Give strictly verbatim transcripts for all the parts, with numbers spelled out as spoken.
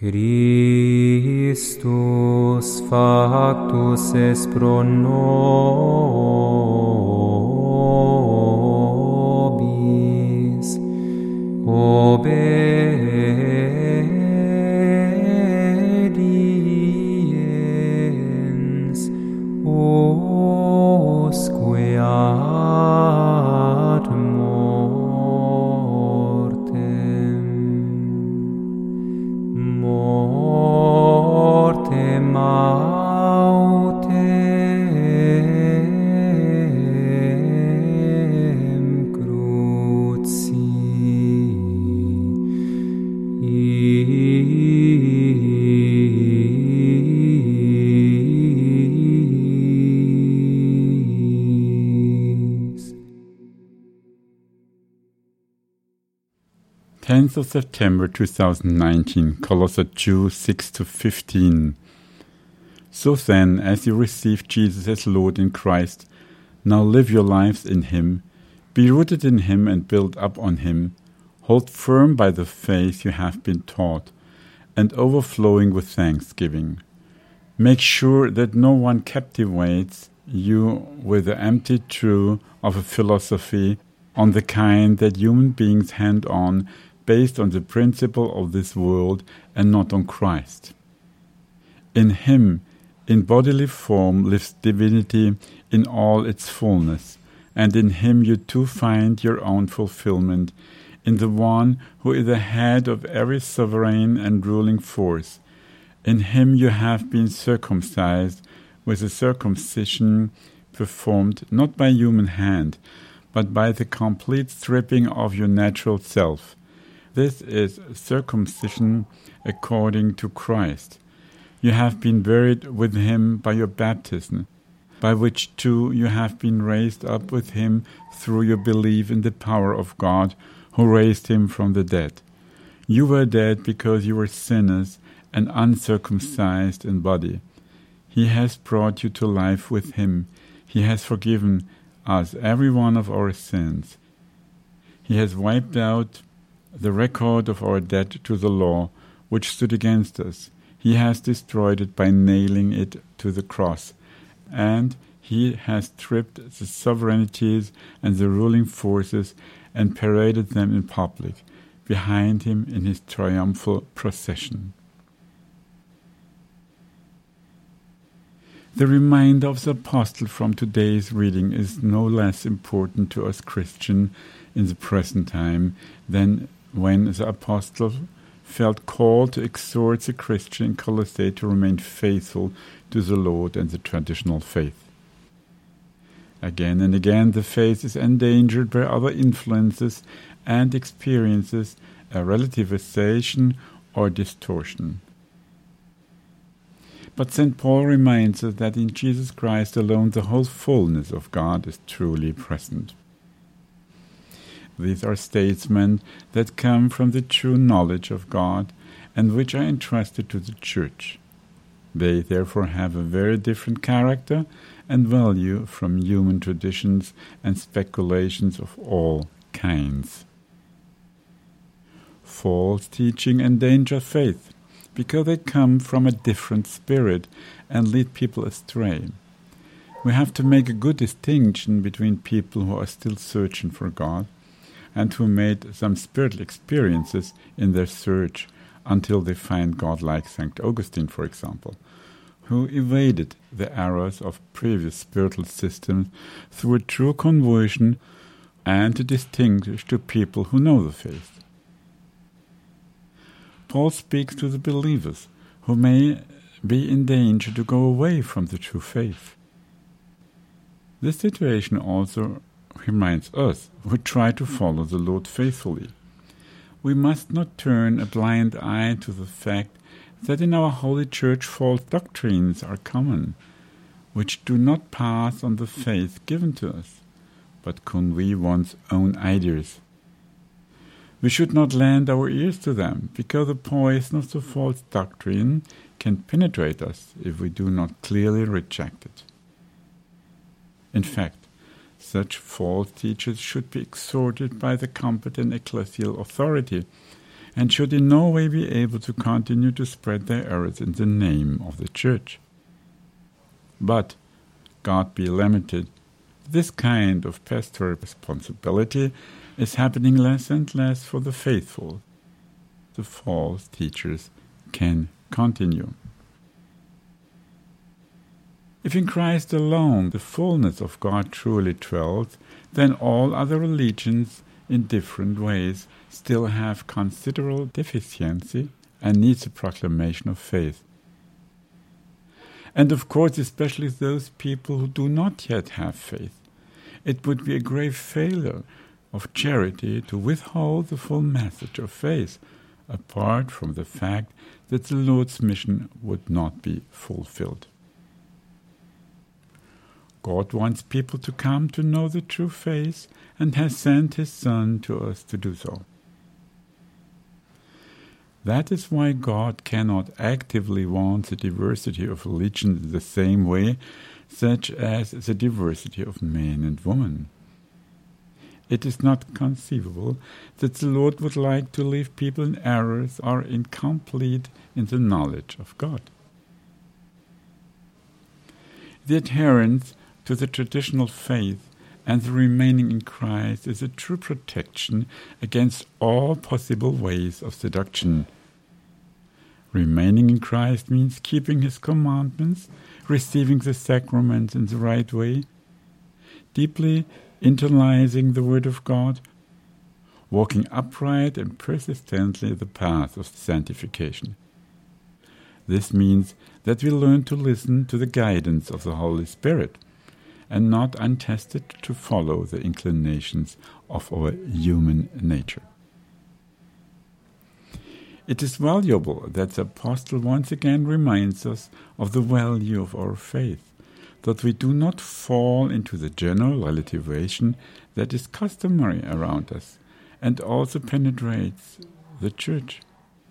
Christus factus est pro nobis, obediens usque ad mortem, mortem autem cruci. tenth of September two thousand nineteen, Colossians two, six to fifteen. So then, as you receive Jesus as Lord in Christ, now live your lives in Him, be rooted in Him and build up on Him, hold firm by the faith you have been taught, and overflowing with thanksgiving. Make sure that no one captivates you with the empty truth of a philosophy on the kind that human beings hand on, based on the principle of this world and not on Christ. In Him, in bodily form, lives divinity in all its fullness, and in Him you too find your own fulfillment, in the One who is the head of every sovereign and ruling force. In Him you have been circumcised with a circumcision performed not by human hand, but by the complete stripping of your natural self. This is circumcision according to Christ. You have been buried with Him by your baptism, by which too you have been raised up with Him through your belief in the power of God, who raised Him from the dead. You were dead because you were sinners and uncircumcised in body. He has brought you to life with Him. He has forgiven us every one of our sins. He has wiped out the record of our debt to the law, which stood against us. He has destroyed it by nailing it to the cross, and He has stripped the sovereignties and the ruling forces and paraded them in public, behind Him in His triumphal procession. The reminder of the Apostle from today's reading is no less important to us Christians in the present time than when the Apostle felt called to exhort the Christian in Colossae to remain faithful to the Lord and the traditional faith. Again and again the faith is endangered by other influences and experiences, a relativization or distortion. But Saint Paul reminds us that in Jesus Christ alone the whole fullness of God is truly present. These are statements that come from the true knowledge of God and which are entrusted to the Church. They therefore have a very different character and value from human traditions and speculations of all kinds. False teaching endangers faith, because they come from a different spirit and lead people astray. We have to make a good distinction between people who are still searching for God and who made some spiritual experiences in their search until they find God, like Saint Augustine, for example, who evaded the errors of previous spiritual systems through a true conversion, and to distinguish to people who know the faith. Paul speaks to the believers who may be in danger to go away from the true faith. This situation also reminds us who try to follow the Lord faithfully. We must not turn a blind eye to the fact that in our Holy Church false doctrines are common, which do not pass on the faith given to us, but convey one's own ideas. We should not lend our ears to them, because the poison of the false doctrine can penetrate us if we do not clearly reject it. In fact, such false teachers should be exhorted by the competent ecclesial authority, and should in no way be able to continue to spread their errors in the name of the Church. But, God be limited, this kind of pastoral responsibility is happening less and less for the faithful. The false teachers can continue. If in Christ alone the fullness of God truly dwells, then all other religions in different ways still have considerable deficiency and needs a proclamation of faith. And of course, especially those people who do not yet have faith. It would be a grave failure of charity to withhold the full message of faith, apart from the fact that the Lord's mission would not be fulfilled. God wants people to come to know the true faith and has sent His Son to us to do so. That is why God cannot actively want the diversity of religions in the same way, such as the diversity of men and women. It is not conceivable that the Lord would like to leave people in errors or incomplete in the knowledge of God. The adherence to the traditional faith and the remaining in Christ is a true protection against all possible ways of seduction. Remaining in Christ means keeping His commandments, receiving the sacraments in the right way, deeply internalizing the Word of God, walking upright and persistently the path of sanctification. This means that we learn to listen to the guidance of the Holy Spirit, and not untested to follow the inclinations of our human nature. It is valuable that the Apostle once again reminds us of the value of our faith, that we do not fall into the general relativation that is customary around us and also penetrates the Church.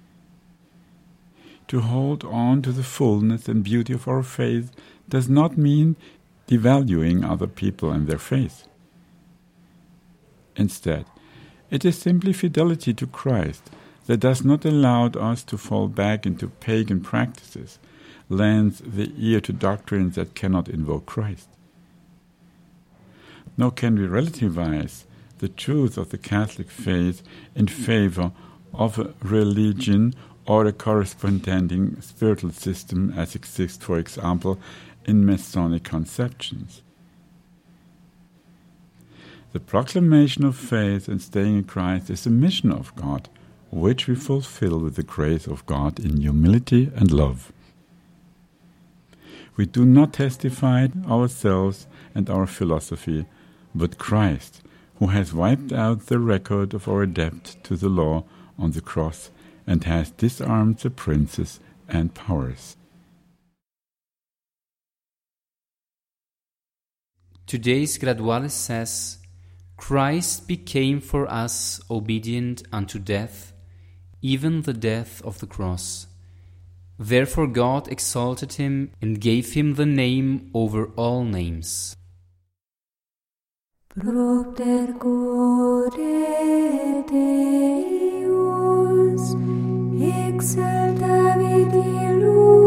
To hold on to the fullness and beauty of our faith does not mean devaluing other people and their faith. Instead, it is simply fidelity to Christ that does not allow us to fall back into pagan practices, lends the ear to doctrines that cannot invoke Christ. Nor can we relativize the truth of the Catholic faith in favor of a religion or a corresponding spiritual system as exists, for example, in Masonic conceptions. The proclamation of faith and staying in Christ is a mission of God, which we fulfill with the grace of God in humility and love. We do not testify ourselves and our philosophy, but Christ, who has wiped out the record of our debt to the law on the cross and has disarmed the princes and powers. Today's Gradualis says, Christ became for us obedient unto death, even the death of the cross. Therefore God exalted him and gave him the name over all names. Propter corde Deus exaltavit illum